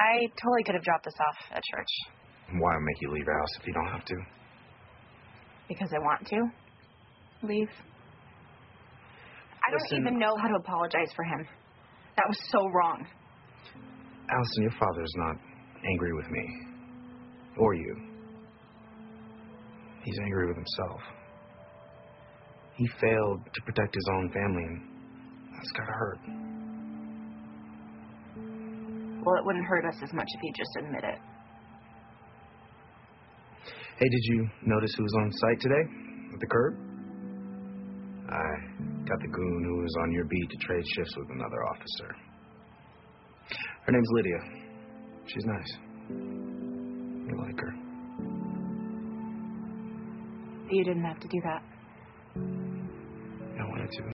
I totally could have dropped this off at church. Why make you leave your house if you don't have to? Because I want to leave. I don't even know how to apologize for him. That was so wrong. Allison, your father's not angry with me. Or you. He's angry with himself. He failed to protect his own family, and that's gotta hurt. Well, it wouldn't hurt us as much if you just admit it. Hey, did you notice who was on site today? At the curb? I got the goon who was on your beat to trade shifts with another officer. Her name's Lydia. She's nice. You like her. You didn't have to do that. I wanted to.